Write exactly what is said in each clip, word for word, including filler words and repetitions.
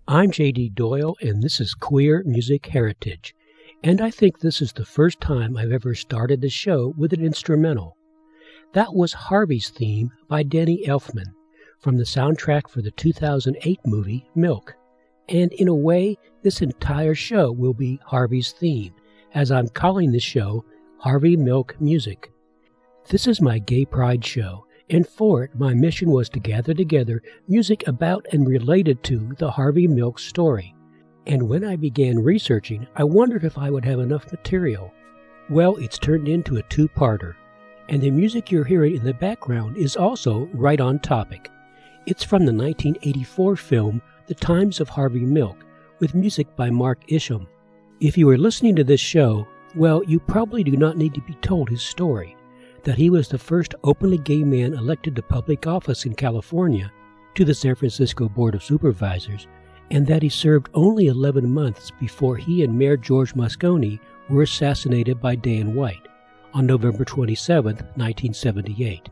I'm J D Doyle, and this is Queer Music Heritage. And I think this is the first time I've ever started the show with an instrumental. That was Harvey's Theme by Danny Elfman from the soundtrack for the two thousand eight movie Milk. And in a way, this entire show will be Harvey's theme, as I'm calling this show Harvey Milk Music. This is my gay pride show, and for it my mission was to gather together music about and related to the Harvey Milk story. And when I began researching, I wondered if I would have enough material. Well, it's turned into a two-parter, and the music you're hearing in the background is also right on topic. It's from the nineteen eighty-four film The Times of Harvey Milk, with music by Mark Isham. If you are listening to this show, well, you probably do not need to be told his story, that he was the first openly gay man elected to public office in California, to the San Francisco Board of Supervisors, and that he served only eleven months before he and Mayor George Moscone were assassinated by Dan White on November twenty-seventh, nineteen seventy-eight.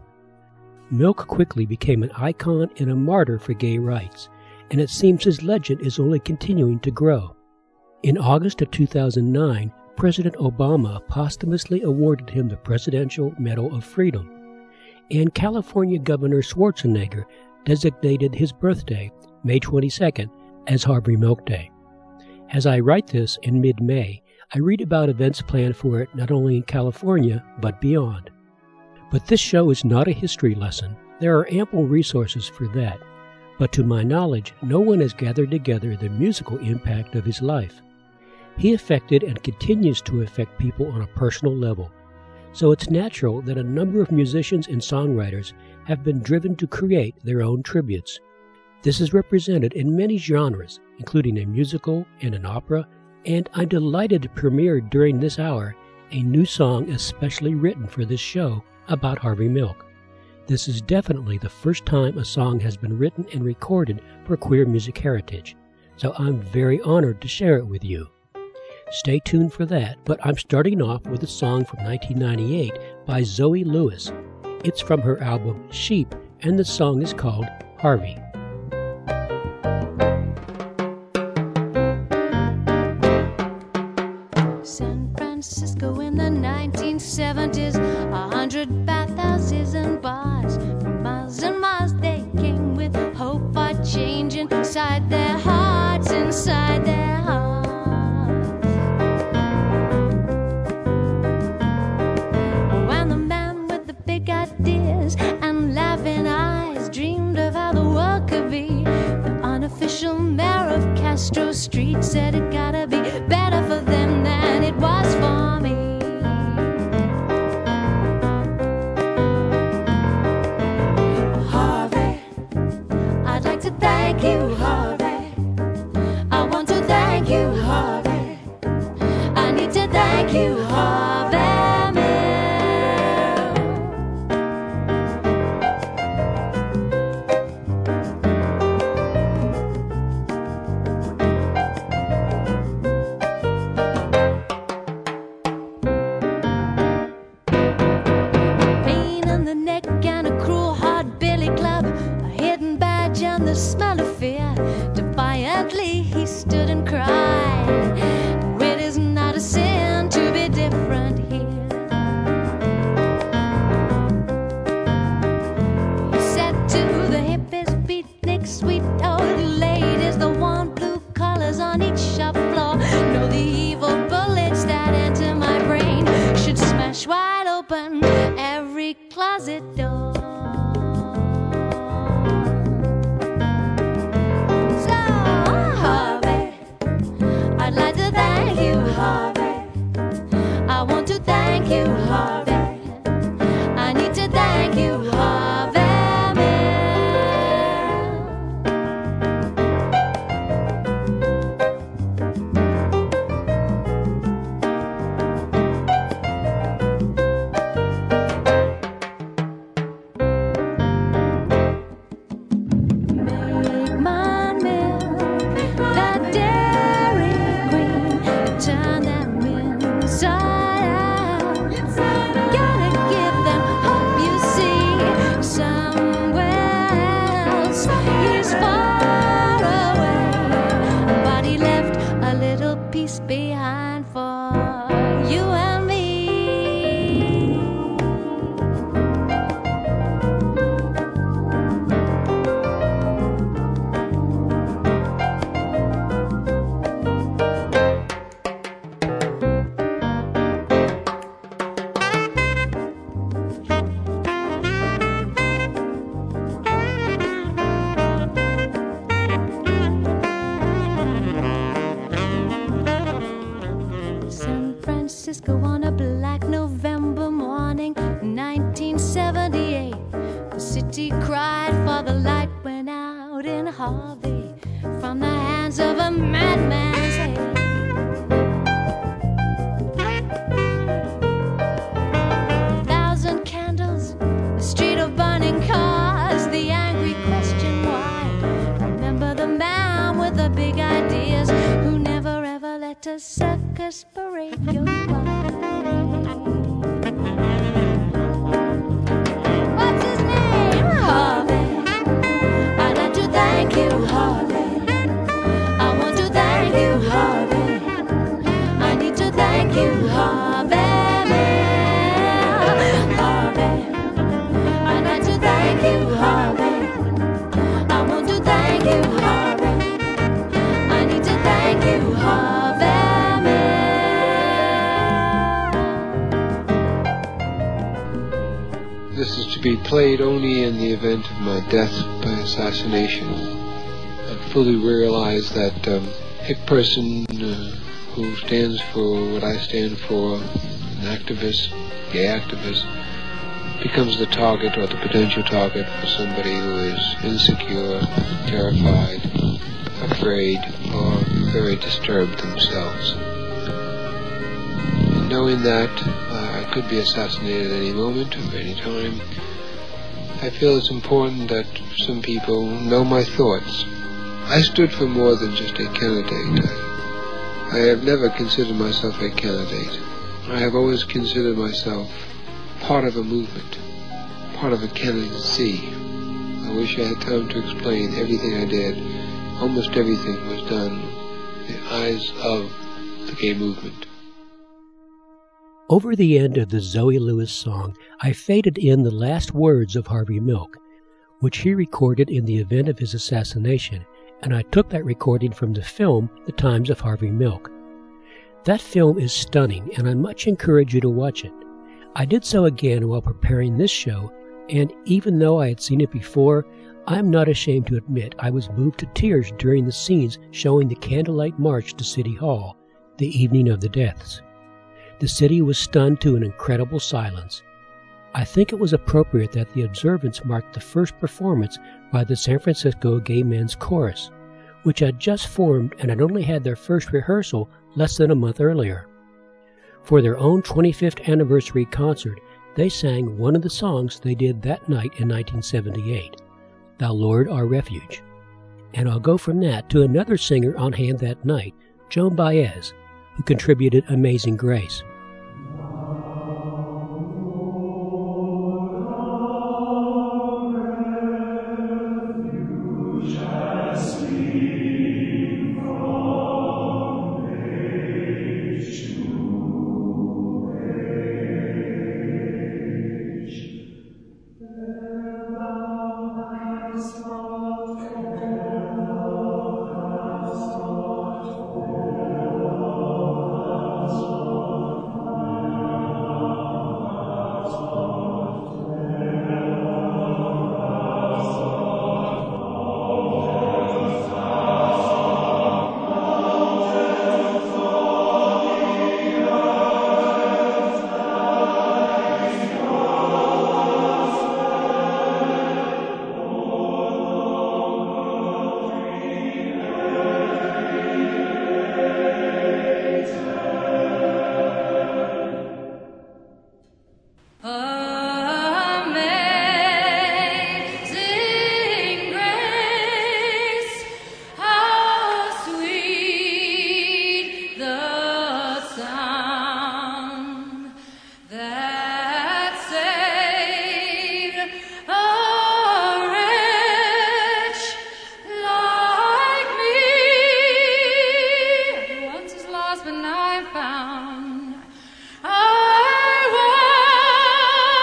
Milk quickly became an icon and a martyr for gay rights, and it seems his legend is only continuing to grow. In August of two thousand nine, President Obama posthumously awarded him the Presidential Medal of Freedom, and California Governor Schwarzenegger designated his birthday, May twenty-second, as Harvey Milk Day. As I write this in mid-May, I read about events planned for it not only in California, but beyond. But this show is not a history lesson. There are ample resources for that. But to my knowledge, no one has gathered together the musical impact of his life. He affected and continues to affect people on a personal level. So it's natural that a number of musicians and songwriters have been driven to create their own tributes. This is represented in many genres, including a musical and an opera, and I'm delighted to premiere during this hour a new song especially written for this show about Harvey Milk. This is definitely the first time a song has been written and recorded for Queer Music Heritage, so I'm very honored to share it with you. Stay tuned for that, but I'm starting off with a song from nineteen ninety-eight by Zoe Lewis. It's from her album Sheep, and the song is called Harvey. San Francisco in the nineteen seventies, a hundred bathhouses and bars. From miles and miles they came with hope for change inside their hearts, inside their hearts. When the man with the big ideas and laughing eyes dreamed of how the world could be, the unofficial mayor of Castro Street said it gotta be better for them than it was for me. Harvey, I'd like to thank you, Harvey. I want to thank you, Harvey. I need to thank you, Harvey smell of fear. Defiantly he stood and cried, it is not a sin to be different here. He said to the hippies, beatniks, sweet old ladies, the worn blue collars on each shop floor, no, the evil bullets that enter my brain should smash wide open every closet door. Harvey, I want to thank you, Harvey. I need to thank you, Harvey Make my milk that Dairy Queen, turn them inside out. Harvey from the hands of a madman's hand. Thousand candles, a street of burning cars, the angry question why. Remember the man with the big ideas who never ever let a circus parade go by. What's his name? Harvey. I'd like to thank you, Harvey. I want to thank you, Harvey. I need to thank you, Harvey. Harvey. I'd like to thank you, Harvey. I want to thank you, Harvey. I need to thank you, Harvey. This is to be played only in the event of my death by assassination. I fully realize that um, a person uh, who stands for what I stand for, an activist, gay activist, becomes the target or the potential target for somebody who is insecure, terrified, afraid, or very disturbed themselves. And knowing that uh, I could be assassinated at any moment, or any time, I feel it's important that some people know my thoughts. I stood for more than just a candidate. I, I have never considered myself a candidate. I have always considered myself part of a movement, part of a candidacy. I wish I had time to explain everything I did. Almost everything was done in the eyes of the gay movement. Over the end of the Zoe Lewis song, I faded in the last words of Harvey Milk, which he recorded in the event of his assassination, and I took that recording from the film The Times of Harvey Milk. That film is stunning, and I much encourage you to watch it. I did so again while preparing this show, and even though I had seen it before, I'm not ashamed to admit I was moved to tears during the scenes showing the candlelight march to City Hall, the evening of the deaths. The city was stunned to an incredible silence. I think it was appropriate that the observance marked the first performance by the San Francisco Gay Men's Chorus, which had just formed and had only had their first rehearsal less than a month earlier. For their own twenty-fifth anniversary concert, they sang one of the songs they did that night in nineteen seventy-eight, Thou Lord Our Refuge. And I'll go from that to another singer on hand that night, Joan Baez, who contributed Amazing Grace. But now I found I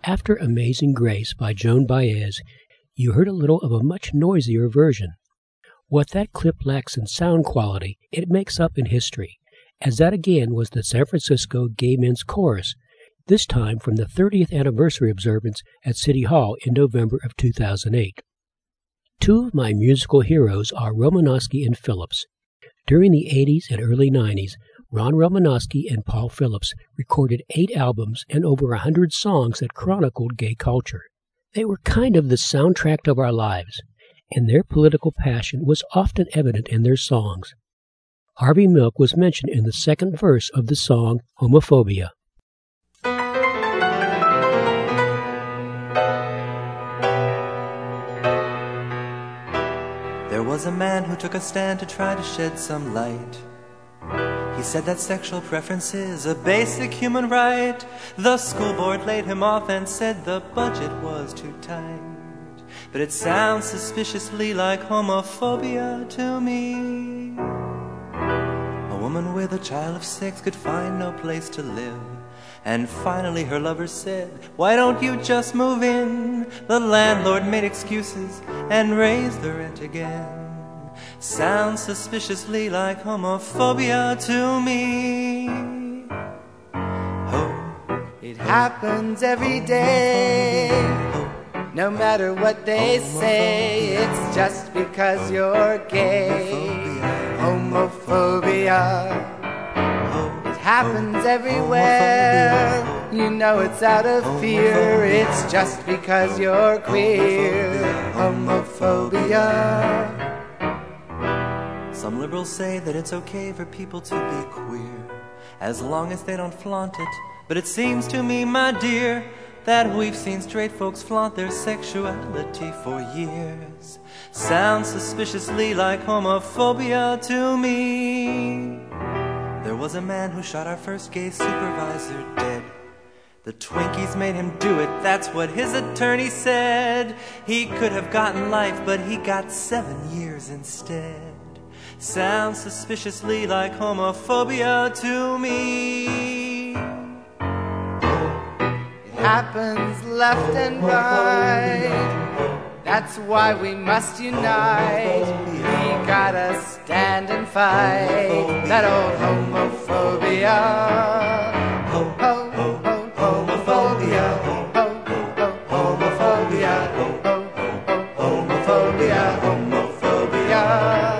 After Amazing Grace by Joan Baez, you heard a little of a much noisier version. What that clip lacks in sound quality, it makes up in history, as that again was the San Francisco Gay Men's Chorus, this time from the thirtieth anniversary observance at City Hall in November of two thousand eight. Two of my musical heroes are Romanowski and Phillips. During the eighties and early nineties, Ron Romanowski and Paul Phillips recorded eight albums and over a hundred songs that chronicled gay culture. They were kind of the soundtrack of our lives, and their political passion was often evident in their songs. Harvey Milk was mentioned in the second verse of the song Homophobia. There was a man who took a stand to try to shed some light. He said that sexual preference is a basic human right. The school board laid him off and said the budget was too tight. But it sounds suspiciously like homophobia to me. A woman with a child of six could find no place to live. And finally her lover said, "Why don't you just move in?" The landlord made excuses and raised the rent again. Sounds suspiciously like homophobia to me. Oh, it happens every day. No matter what they say, it's just because you're gay. Homophobia. It happens everywhere. You know it's out of fear. It's just because you're queer. Homophobia. Some liberals say that it's okay for people to be queer, as long as they don't flaunt it. But it seems to me, my dear, that we've seen straight folks flaunt their sexuality for years. Sounds suspiciously like homophobia to me. There was a man who shot our first gay supervisor dead. The Twinkies made him do it, that's what his attorney said. He could have gotten life, but he got seven years instead. Sounds suspiciously like homophobia to me. It happens left and right. That's why we must unite. We gotta stand and fight that old homophobia. Ho, ho, ho, ho, homophobia. Ho, ho, ho, homophobia. Ho, ho, ho, homophobia. Homophobia.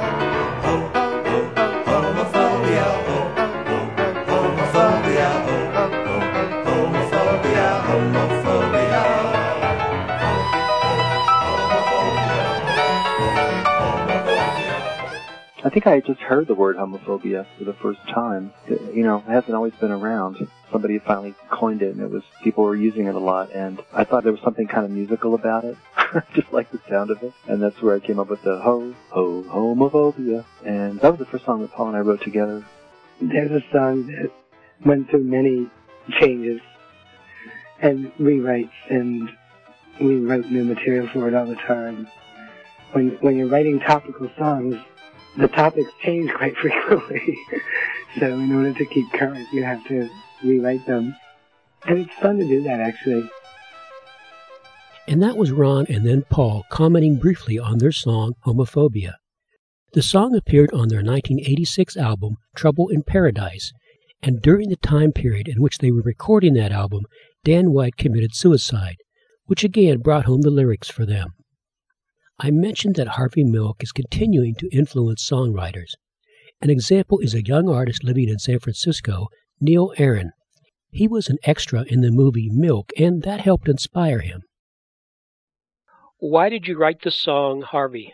I think I just heard the word homophobia for the first time. You know, it hasn't always been around. Somebody had finally coined it, and it was people were using it a lot. And I thought there was something kind of musical about it, just like the sound of it. And that's where I came up with the ho ho homophobia. And that was the first song that Paul and I wrote together. There's a song that went through many changes and rewrites, and we wrote new material for it all the time. When when you're writing topical songs, the topics change quite frequently. So in order to keep current, you have to rewrite them. And it's fun to do that, actually. And that was Ron and then Paul commenting briefly on their song, Homophobia. The song appeared on their nineteen eighty-six album, Trouble in Paradise, and during the time period in which they were recording that album, Dan White committed suicide, which again brought home the lyrics for them. I mentioned that Harvey Milk is continuing to influence songwriters. An example is a young artist living in San Francisco, Neil Aaron. He was an extra in the movie Milk, and that helped inspire him. Why did you write the song, Harvey?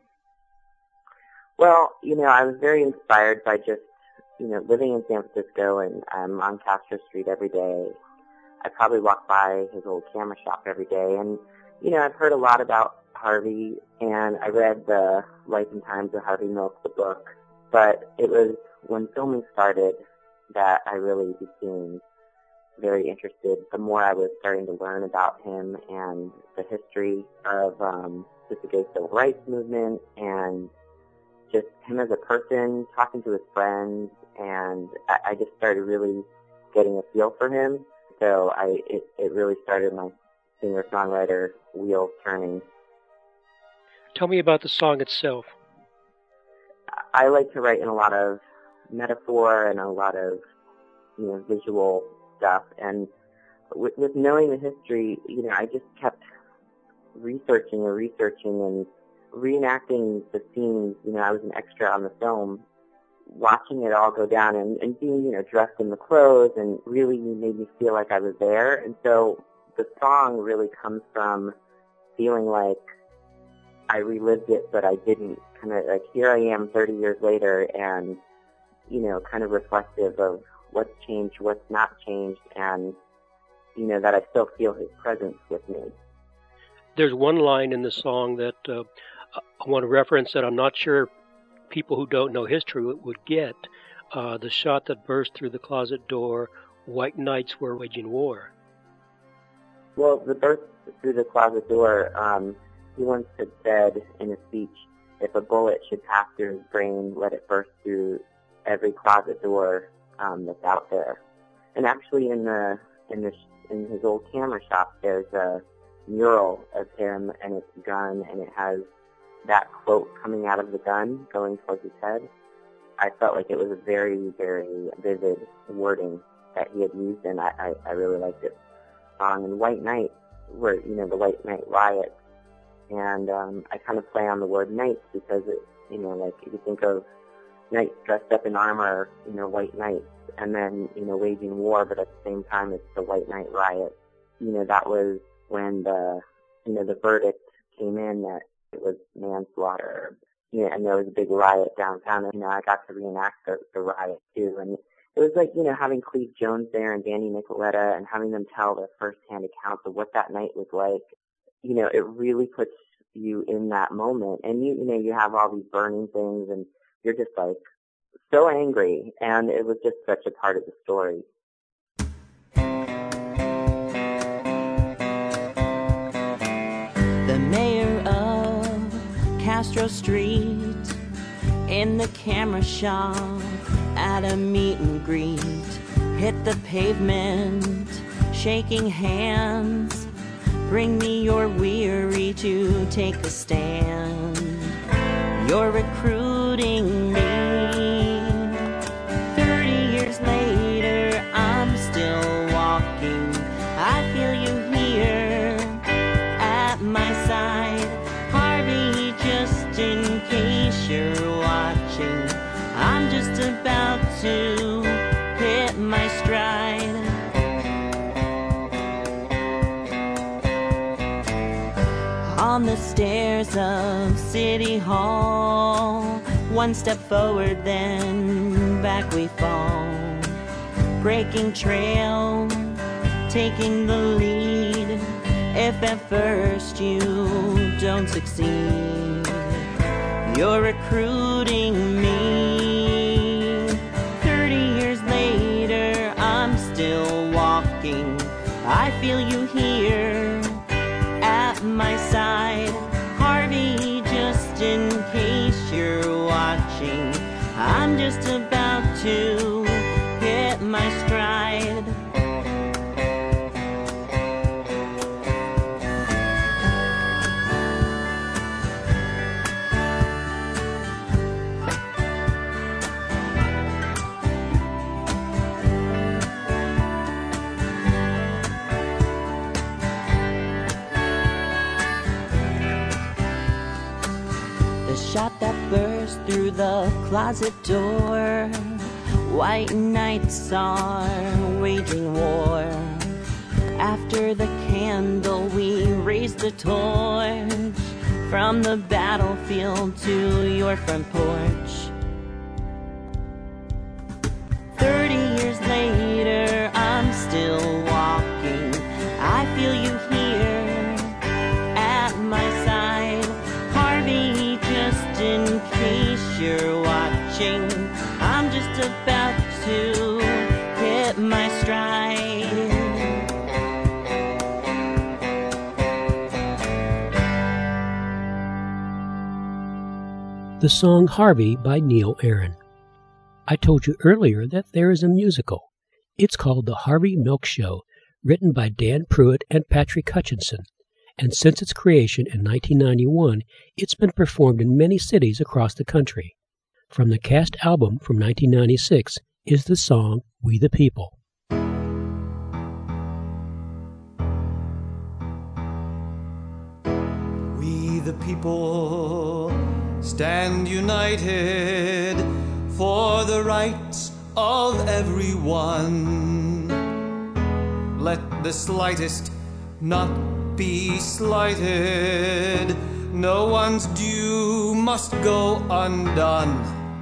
Well, you know, I was very inspired by just, you know, living in San Francisco, and I'm on Castro Street every day. I probably walk by his old camera shop every day, and, you know, I've heard a lot about Harvey, and I read the Life and Times of Harvey Milk, the book, but it was when filming started that I really became very interested. The more I was starting to learn about him and the history of um, just the gay civil rights movement and just him as a person, talking to his friends, and I, I just started really getting a feel for him. So I, it, it really started my singer-songwriter wheels turning. Tell me about the song itself. I like to write in a lot of metaphor and a lot of, you know, visual stuff. And with, with knowing the history, you know, I just kept researching and researching and reenacting the scenes. You know, I was an extra on the film, watching it all go down and, and being, you know, dressed in the clothes, and really made me feel like I was there. And so the song really comes from feeling like I relived it, but I didn't. Kind of like, here I am thirty years later, and, you know, kind of reflective of what's changed, what's not changed, and, you know, that I still feel his presence with me. There's one line in the song that uh, I want to reference that I'm not sure people who don't know history would get. Uh, the shot that burst through the closet door, white knights were waging war. Well, the burst through the closet door, um, he once had said in a speech, if a bullet should pass through his brain, let it burst through every closet door um, that's out there. And actually, in the in the in his old camera shop, there's a mural of him and his gun, and it has that quote coming out of the gun, going towards his head. I felt like it was a very, very vivid wording that he had used, and I, I, I really liked it. Um, and White Knight were, you know, the White Knight riots. And um, I kind of play on the word knights because, it, you know, like if you think of knights dressed up in armor, you know, white knights, and then, you know, waging war, but at the same time it's the White Knight riot. You know, that was when the, you know, the verdict came in that it was manslaughter. You know, and there was a big riot downtown, and, you know, I got to reenact the, the riot too. And it was like, you know, having Cleve Jones there and Danny Nicoletta and having them tell their firsthand accounts of what that night was like. You know, it really puts you in that moment. And, you you know, you have all these burning things, and you're just, like, so angry. And it was just such a part of the story. The mayor of Castro Street in the camera shop at a meet and greet hit the pavement, shaking hands. Bring me your weary to take a stand. You're recruiting me. Thirty years later, I'm still walking. I feel you here at my side. Harvey, just in case you're watching, I'm just about to hit my stride. On the stairs of City Hall, one step forward, then back we fall. Breaking trail, taking the lead. If at first you don't succeed, you're recruiting me. Thirty years later, I'm still walking. I feel you here at my side. Harvey, just in case you're watching, I'm just about to hit my stride. Shot that burst through the closet door. White knights are waging war. After the candle we raised the torch, from the battlefield to your front porch. Thirty years later, I'm still walking. I feel you here at my side. Harvey, just in case you're watching, I'm just about to hit my stride. The song Harvey by Neil Aaron. I told you earlier that there is a musical. It's called The Harvey Milk Show, written by Dan Pruitt and Patrick Hutchinson, and since its creation in nineteen ninety-one, it's been performed in many cities across the country. From the cast album from nineteen ninety-six is the song We the People. We the people stand united for the rights of everyone. Let the slightest not be slighted. No one's due must go undone.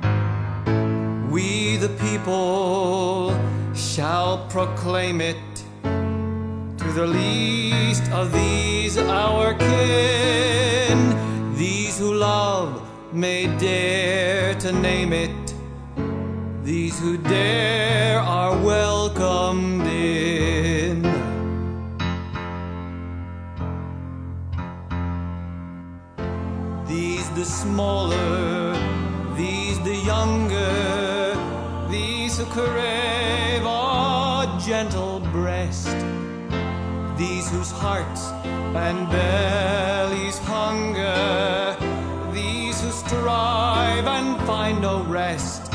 We the people shall proclaim it to the least of these our kin. These who love may dare to name it. These who dare are welcomed in. These the smaller, these the younger, these who crave a gentle breast, these whose hearts and bellies hunger, these who strive and find no rest,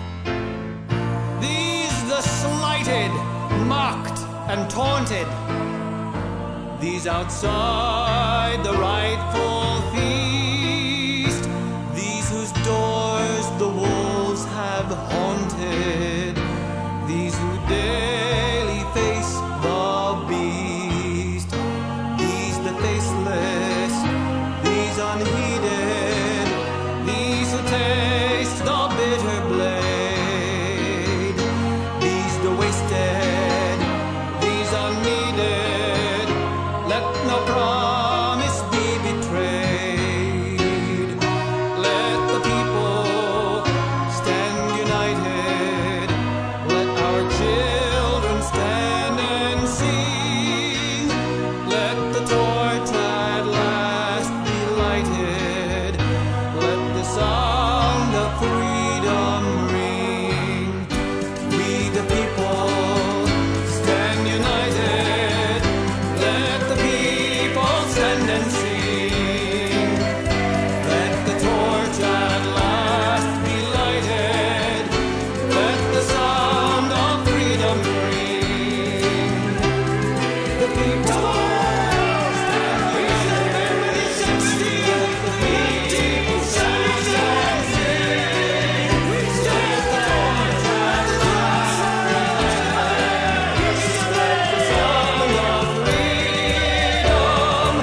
these the slighted, mocked and taunted, these outside the rightful feast, these whose doors the wolves have haunted, these who daily face the beast, these the faceless, these unheeded, these who taste the bitter blade, these the wasted, these unneeded, let no promise be betrayed. Let the people stand united. Let our children stand and sing. Let the torch at last be lighted. Let the sound of freedom ring. We the people stand united. Let the people stand and sing. Let the torch at last be lighted. Let the sound of freedom ring. The people stand united. Let the people stand and sing. Let the torch at last be lighted. Let the sound of freedom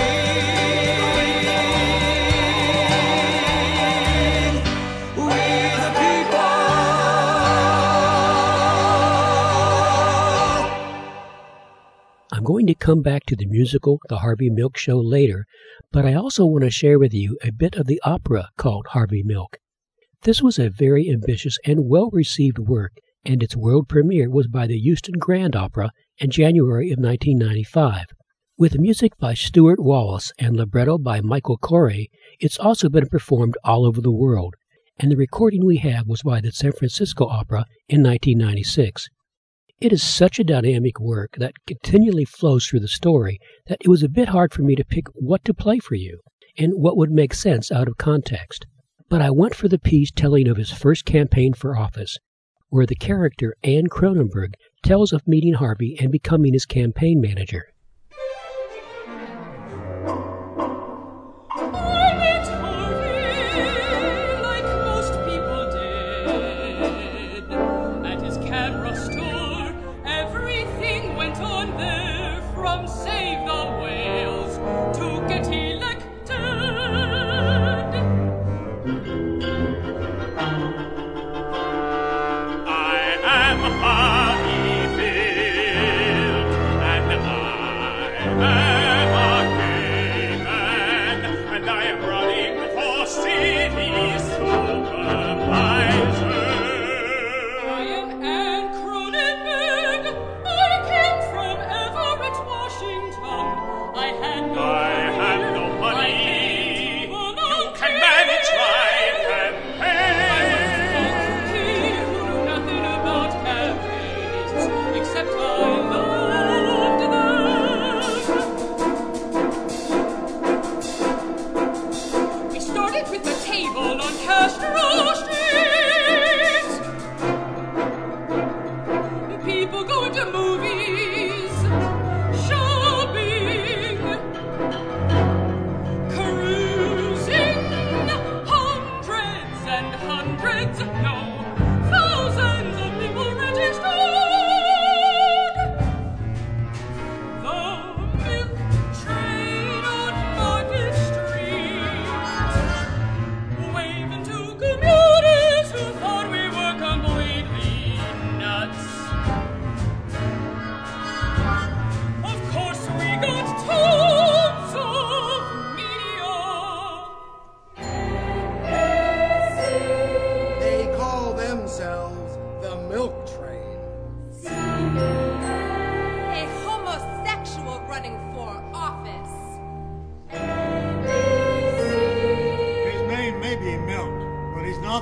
ring. We the people. I'm going to come back to the musical The Harvey Milk Show later, but I also want to share with you a bit of the opera called Harvey Milk. This was a very ambitious and well-received work, and its world premiere was by the Houston Grand Opera in January of nineteen ninety-five. With music by Stuart Wallace and libretto by Michael Corey, it's also been performed all over the world, and the recording we have was by the San Francisco Opera in nineteen ninety-six. It is such a dynamic work that continually flows through the story that it was a bit hard for me to pick what to play for you and what would make sense out of context. But I went for the piece telling of his first campaign for office, where the character Anne Cronenberg tells of meeting Harvey and becoming his campaign manager. I met Harvey like most people did. At his camera store, everything went on there, from Save the Whales to get elected. I am Harvey Milk, and I am a gay man, and I am running for city supervisor. I am Anne Cronenberg. I came from Everett, Washington.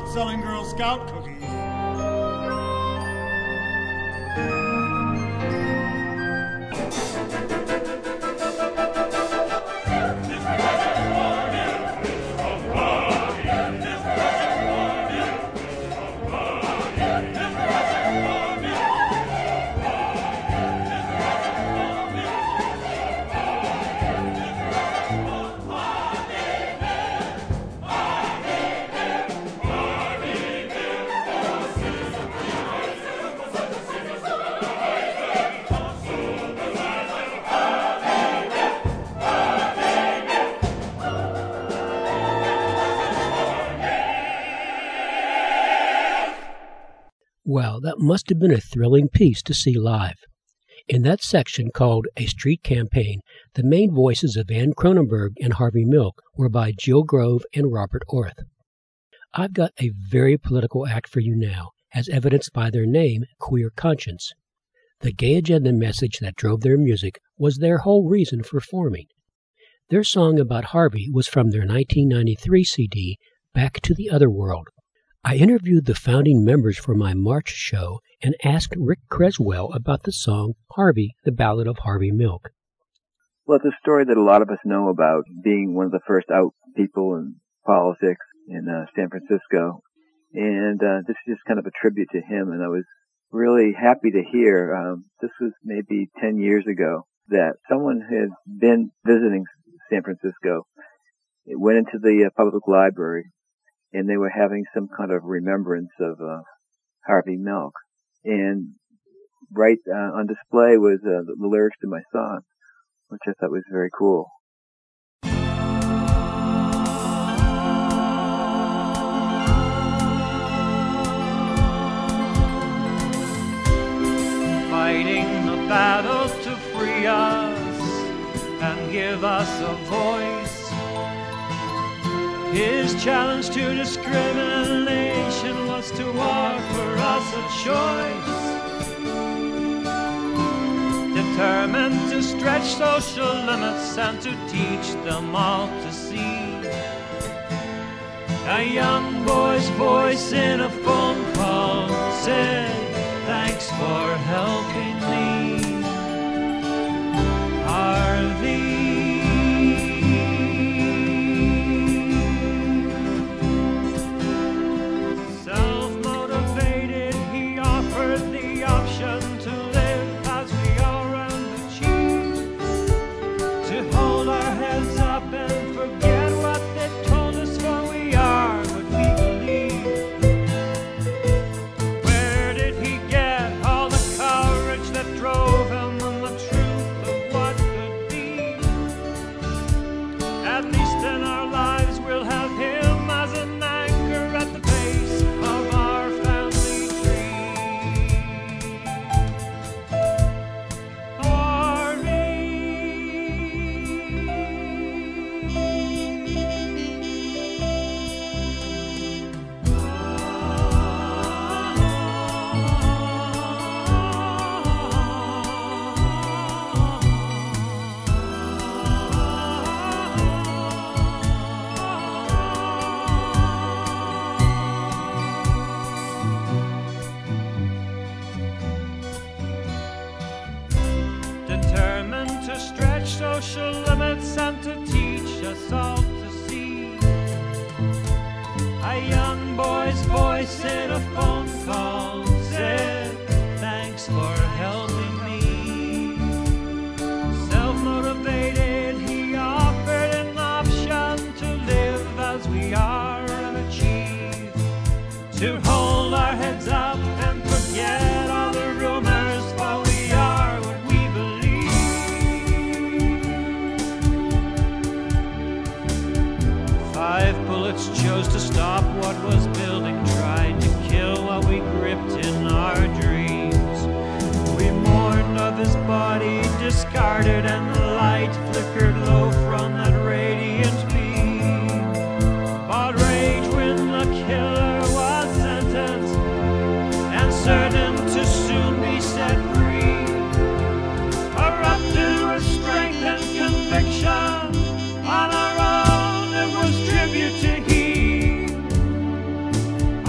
selling Girl Scout cookies. Well, that must have been a thrilling piece to see live. In that section called A Street Campaign, the main voices of Ann Cronenberg and Harvey Milk were by Jill Grove and Robert Orth. I've got a very political act for you now, as evidenced by their name, Queer Conscience. The gay agenda message that drove their music was their whole reason for forming. Their song about Harvey was from their nineteen ninety-three C D, Back to the Other World. I interviewed the founding members for my March show and asked Rick Creswell about the song Harvey, the Ballad of Harvey Milk. Well, it's a story that a lot of us know about, being one of the first out people in politics in uh, San Francisco. And uh, this is just kind of a tribute to him, and I was really happy to hear, um, this was maybe ten years ago, that someone had been visiting San Francisco. It went into the uh, public library, and they were having some kind of remembrance of uh, Harvey Milk. And right uh, on display was uh, the, the lyrics to my song, which I thought was very cool. Fighting the battle to free us and give us a voice. His challenge to discrimination was to offer us a choice. Determined to stretch social limits and to teach them all to see. A young boy's voice in a phone call said, "Thanks for helping me, Harvey." Self-motivated, he offered the option to live as we are and achieve, to hold our heads up and forget what they told us, for we are what we believe. Where did he get all the courage that drove him and the truth of what could be? At least in our lives we'll have him as an anchor at the base of our family tree. Determined to stretch social limits and to teach us all to see. A young boy's voice in a phone call said, "Thanks for helping me." Self-motivated, he offered an option to live as we are and achieve, to hold our heads up and forget all the rumors, for we are what we believe. Five bullets chose to stop what was building, tried to kill what we gripped in our dreams. We mourned of his body discarded, and the light flickered low from that radiant beam. But rage when the killer was sentenced and certain to soon be set free, erupted with strength and conviction. On our own it was tribute to heed.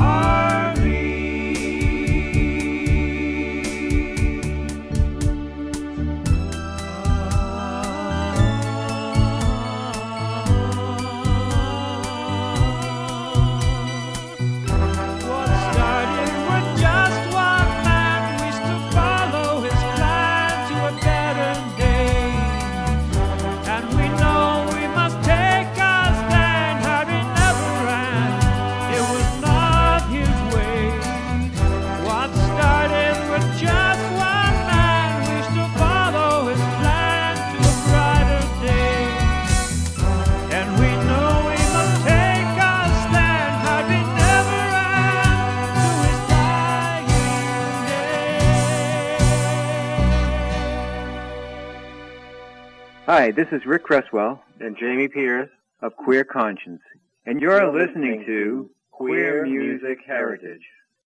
Hi, this is Rick Cresswell and Jamie Pierce of Queer Conscience, and you're, you're listening to Queer Music Heritage.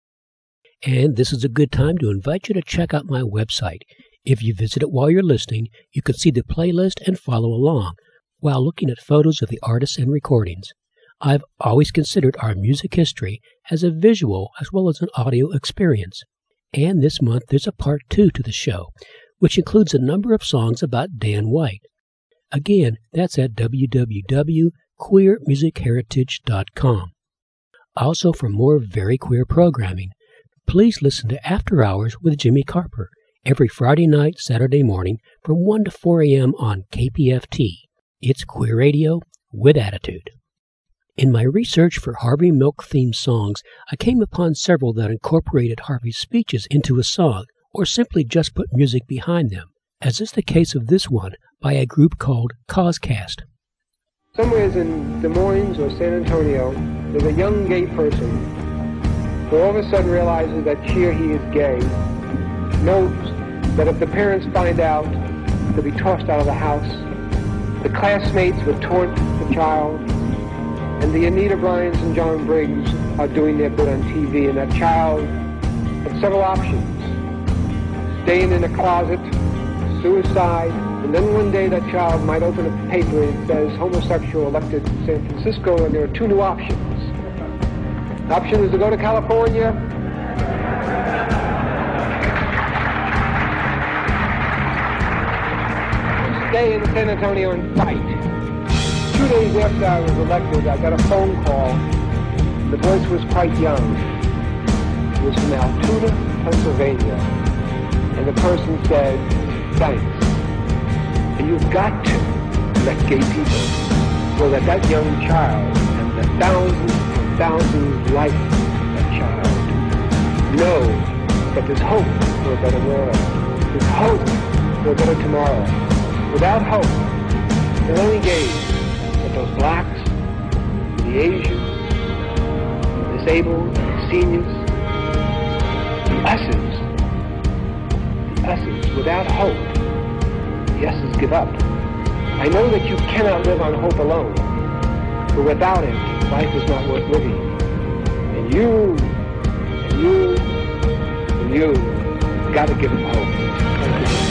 And this is a good time to invite you to check out my website. If you visit it while you're listening, you can see the playlist and follow along while looking at photos of the artists and recordings. I've always considered our music history as a visual as well as an audio experience. And this month there's a part two to the show, which includes a number of songs about Dan White. Again, that's at w w w dot queer music heritage dot com. Also, for more very queer programming, please listen to After Hours with Jimmy Carper every Friday night, Saturday morning from one to four a.m. on K P F T. It's queer radio with attitude. In my research for Harvey Milk-themed songs, I came upon several that incorporated Harvey's speeches into a song, or simply just put music behind them, as is the case of this one by a group called Causecast. Somewhere in Des Moines or San Antonio, there's a young gay person who all of a sudden realizes that here he is gay, knows that if the parents find out, he'll be tossed out of the house. The classmates will taunt the child, and the Anita Bryants and John Briggs are doing their bit on T V, and that child has several options. Staying in a closet, suicide, and then one day that child might open a paper and it says homosexual elected San Francisco, and there are two new options. The option is to go to California, stay in San Antonio and fight. Two days after I was elected, I got a phone call. The voice was quite young. It was from Altoona, Pennsylvania. And the person said, thanks. And you've got to let gay people so that that young child and the thousands and thousands like that child know that there's hope for a better world. There's hope for a better tomorrow. Without hope, they're only gays, but those blacks, the Asians, the disabled, the seniors, the us's, Us's, without hope, the Us's give up. I know that you cannot live on hope alone, but without it, life is not worth living. And you, and you, and you, got to give them hope. Thank you.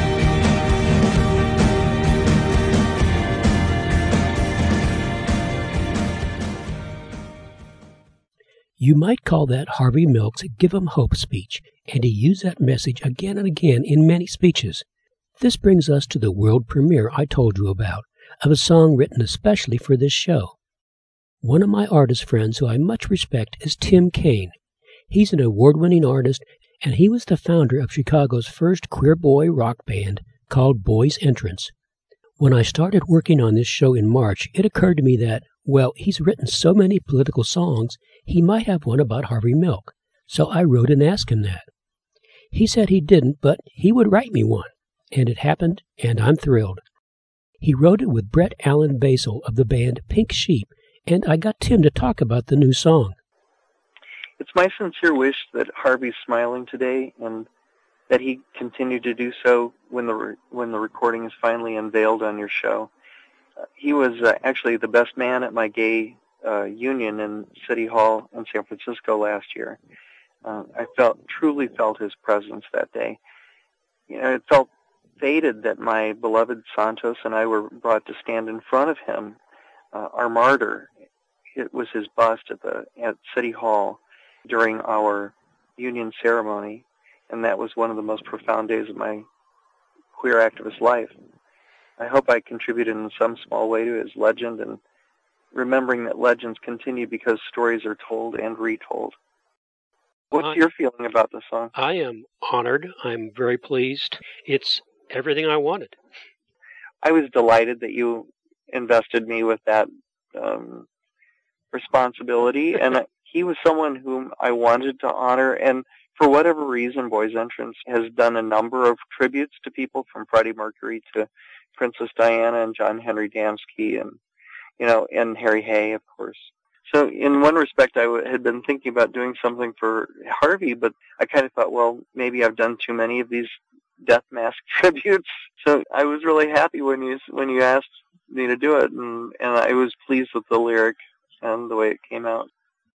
You might call that Harvey Milk's Give 'em Hope speech, and he used that message again and again in many speeches. This brings us to the world premiere I told you about, of a song written especially for this show. One of my artist friends who I much respect is Tim Kaine. He's an award-winning artist, and he was the founder of Chicago's first queer boy rock band called Boy's Entrance. When I started working on this show in March, it occurred to me that, well, he's written so many political songs, he might have one about Harvey Milk. So I wrote and asked him that. He said he didn't, but he would write me one. And it happened, and I'm thrilled. He wrote it with Brett Allen Basel of the band Pink Sheep, and I got Tim to talk about the new song. It's my sincere wish that Harvey's smiling today, and that he continue to do so when the re- when the recording is finally unveiled on your show. Uh, he was uh, actually the best man at my gay uh, union in City Hall in San Francisco last year. Uh, I felt truly felt his presence that day. You know, it felt fated that my beloved Santos and I were brought to stand in front of him, uh, our martyr. It was his bust at the at City Hall during our union ceremony, and that was one of the most profound days of my queer activist life. I hope I contributed in some small way to his legend, and remembering that legends continue because stories are told and retold. What's I, your feeling about the song? I am honored. I'm very pleased. It's everything I wanted. I was delighted that you invested me with that um, responsibility, and he was someone whom I wanted to honor, and for whatever reason, Boys Entrance has done a number of tributes to people, from Freddie Mercury to Princess Diana and John Henry Damsky, and you know, and Harry Hay, of course. So in one respect, I w- had been thinking about doing something for Harvey, but I kind of thought, well, maybe I've done too many of these Death Mask tributes. So I was really happy when you when you asked me to do it, and, and I was pleased with the lyric and the way it came out.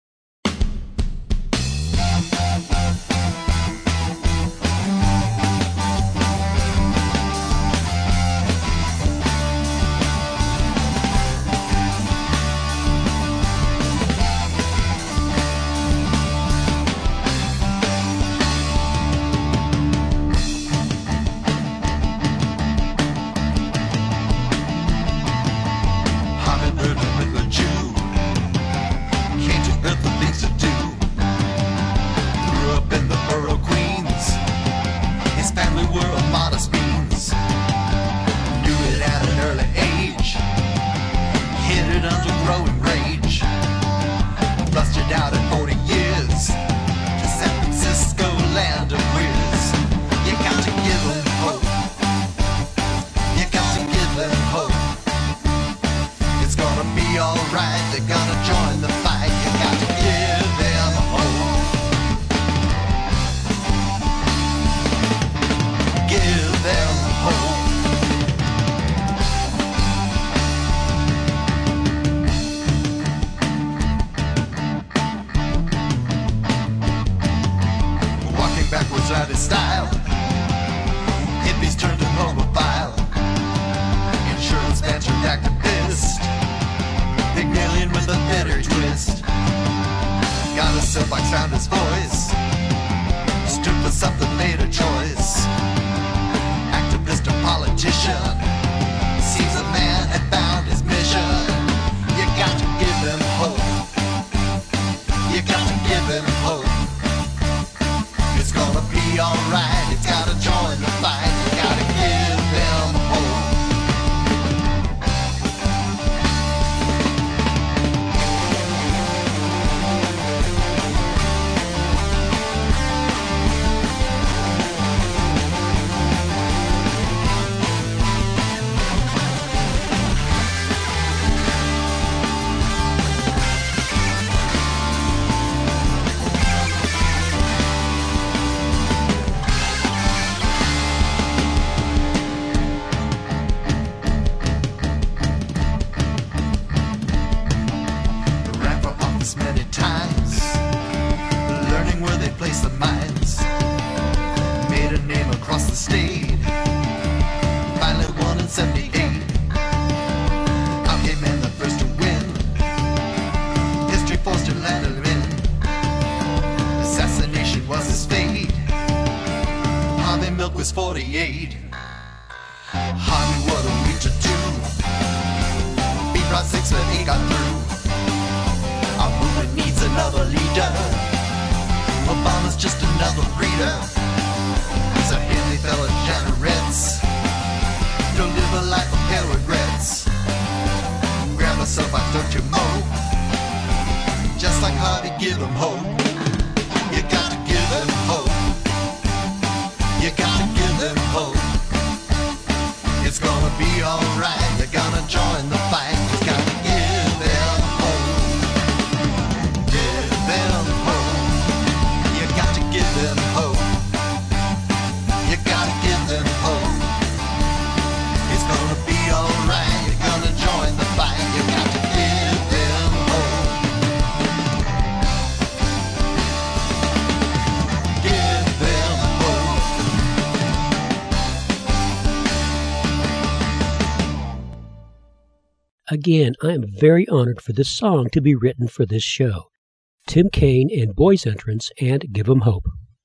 Again, I am very honored for this song to be written for this show. Tim Kaine and Boys Entrance and Give 'em Hope.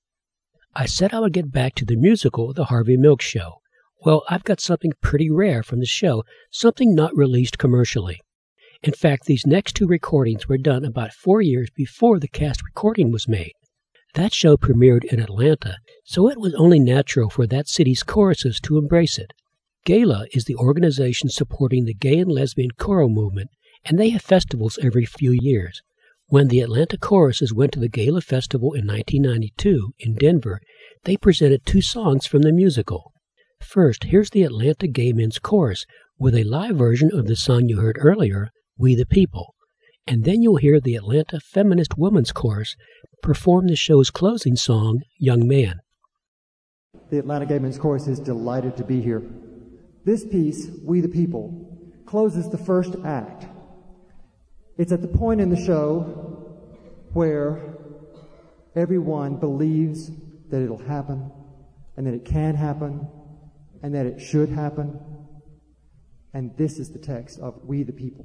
I said I would get back to the musical The Harvey Milk Show. Well, I've got something pretty rare from the show, something not released commercially. In fact, these next two recordings were done about four years before the cast recording was made. That show premiered in Atlanta, so it was only natural for that city's choruses to embrace it. Gala is the organization supporting the gay and lesbian choral movement, and they have festivals every few years. When the Atlanta choruses went to the Gala Festival in nineteen ninety-two in Denver, they presented two songs from the musical. First, here's the Atlanta Gay Men's Chorus with a live version of the song you heard earlier, We the People. And then you'll hear the Atlanta Feminist Women's Chorus perform the show's closing song, Young Man. The Atlanta Gay Men's Chorus is delighted to be here. This piece, We the People, closes the first act. It's at the point in the show where everyone believes that it'll happen, and that it can happen, and that it should happen. And this is the text of We the People.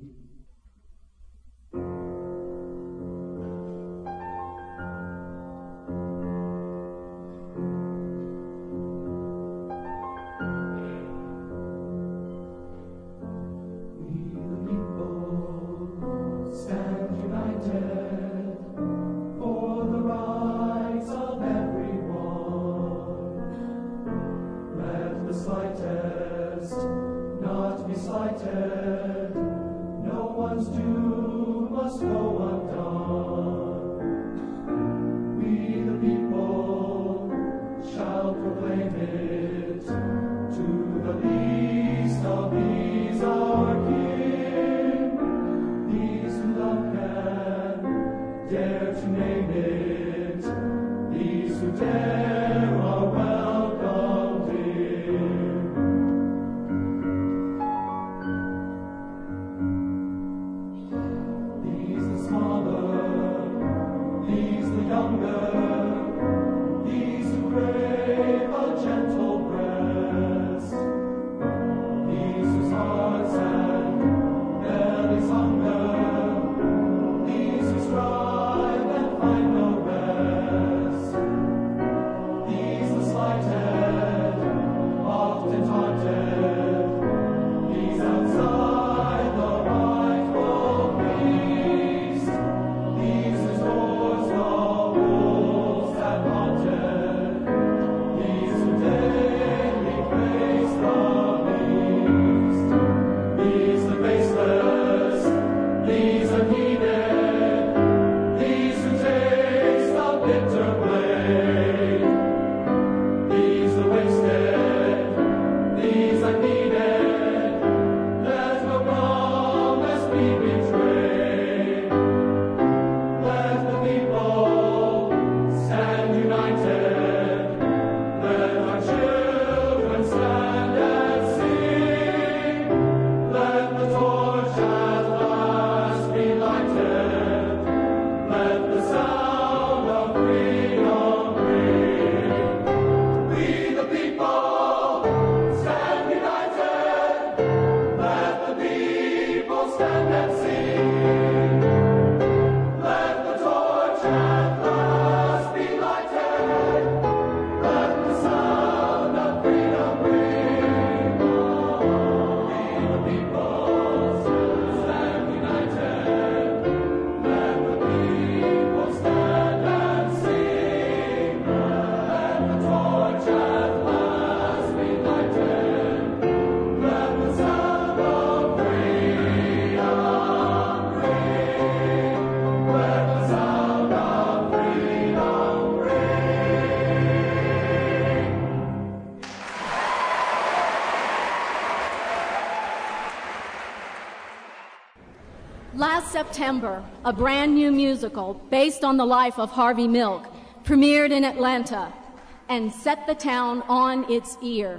Last September, a brand new musical based on the life of Harvey Milk premiered in Atlanta and set the town on its ear.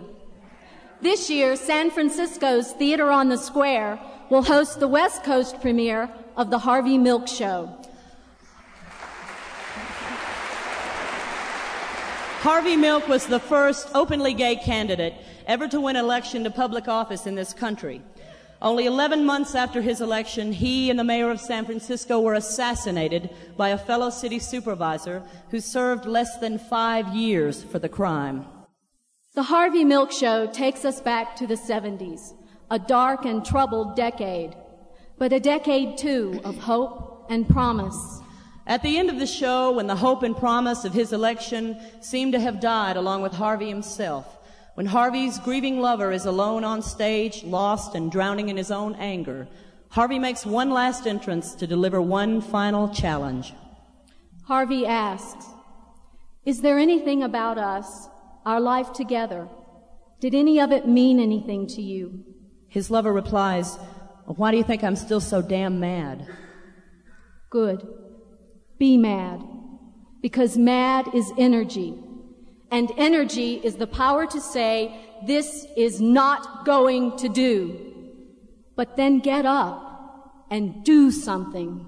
This year, San Francisco's Theater on the Square will host the West Coast premiere of The Harvey Milk Show. Harvey Milk was the first openly gay candidate ever to win election to public office in this country. Only eleven months after his election, he and the mayor of San Francisco were assassinated by a fellow city supervisor who served less than five years for the crime. The Harvey Milk Show takes us back to the seventies, a dark and troubled decade, but a decade, too, of hope and promise. At the end of the show, when the hope and promise of his election seemed to have died along with Harvey himself, when Harvey's grieving lover is alone on stage, lost and drowning in his own anger, Harvey makes one last entrance to deliver one final challenge. Harvey asks, "Is there anything about us, our life together? Did any of it mean anything to you?" His lover replies, "Why do you think I'm still so damn mad?" Good. Be mad. Because mad is energy. And energy is the power to say, this is not going to do. But then get up and do something.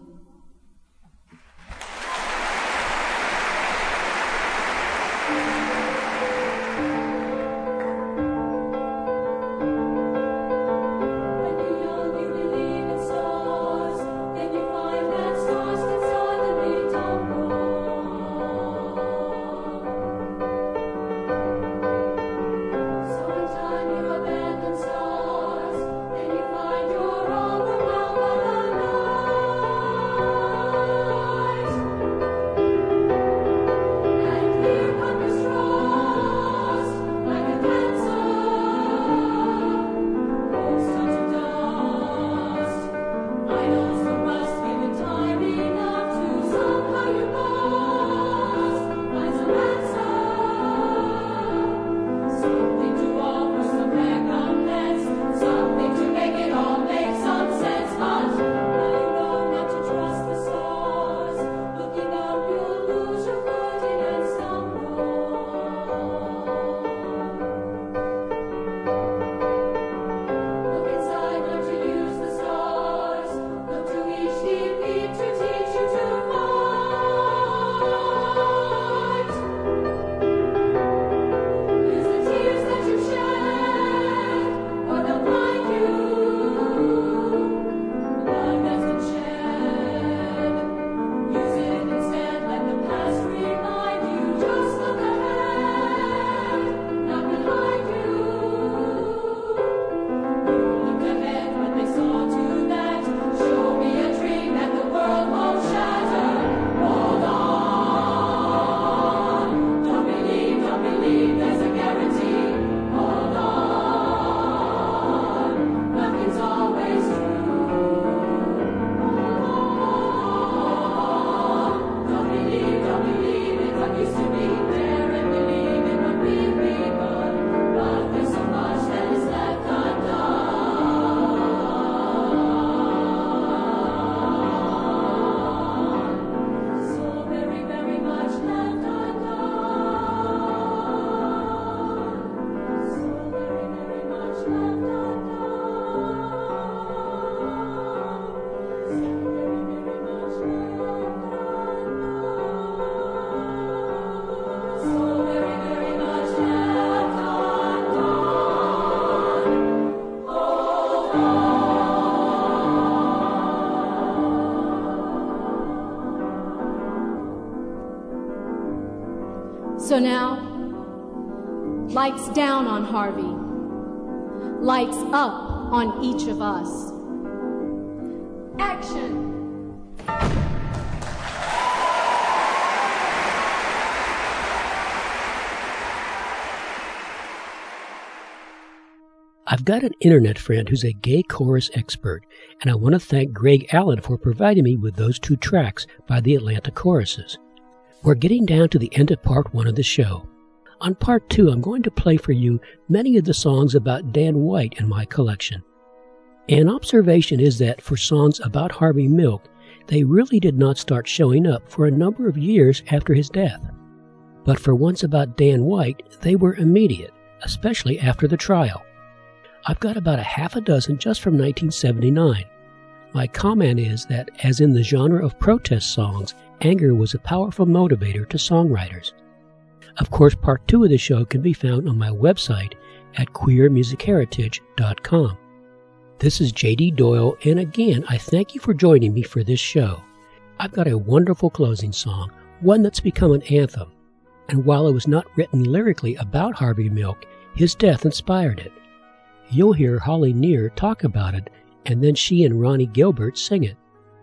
So now, lights down on Harvey, lights up on each of us. Action! I've got an internet friend who's a gay chorus expert, and I want to thank Greg Allen for providing me with those two tracks by the Atlanta choruses. We're getting down to the end of part one of the show. On part two, I'm going to play for you many of the songs about Dan White in my collection. An observation is that for songs about Harvey Milk, they really did not start showing up for a number of years after his death. But for ones about Dan White, they were immediate, especially after the trial. I've got about a half a dozen just from nineteen seventy-nine. My comment is that, as in the genre of protest songs, anger was a powerful motivator to songwriters. Of course, part two of the show can be found on my website at queer music heritage dot com. This is J D Doyle, and again, I thank you for joining me for this show. I've got a wonderful closing song, one that's become an anthem. And while it was not written lyrically about Harvey Milk, his death inspired it. You'll hear Holly Near talk about it, and then she and Ronnie Gilbert sing it.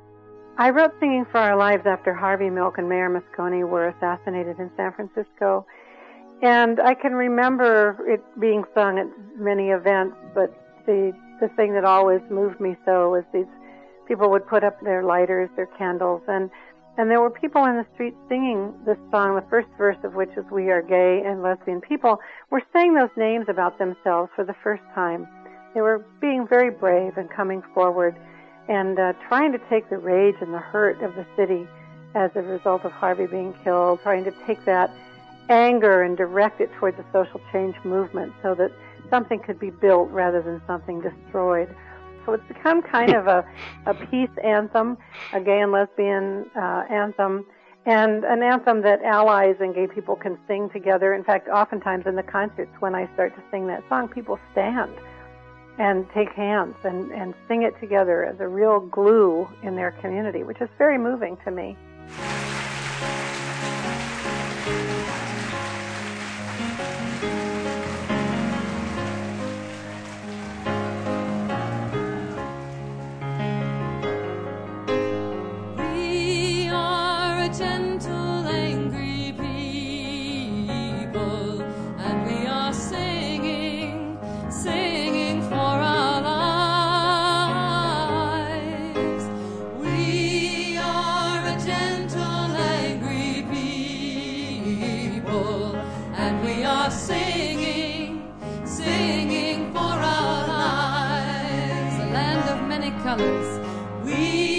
I wrote Singing for Our Lives after Harvey Milk and Mayor Moscone were assassinated in San Francisco. And I can remember it being sung at many events, but the the thing that always moved me so was these people would put up their lighters, their candles, and, and there were people in the street singing this song, the first verse of which is "We are gay and lesbian people," were saying those names about themselves for the first time. They were being very brave and coming forward and uh, trying to take the rage and the hurt of the city as a result of Harvey being killed, trying to take that anger and direct it towards a social change movement so that something could be built rather than something destroyed. So it's become kind of a, a peace anthem, a gay and lesbian uh, anthem, and an anthem that allies and gay people can sing together. In fact, oftentimes in the concerts when I start to sing that song, people stand and take hands and, and sing it together as a real glue in their community, which is very moving to me. Gentle, angry people, and we are singing, singing for our lives. We are a gentle, angry people, and we are singing, singing for our lives. A land of many colors. We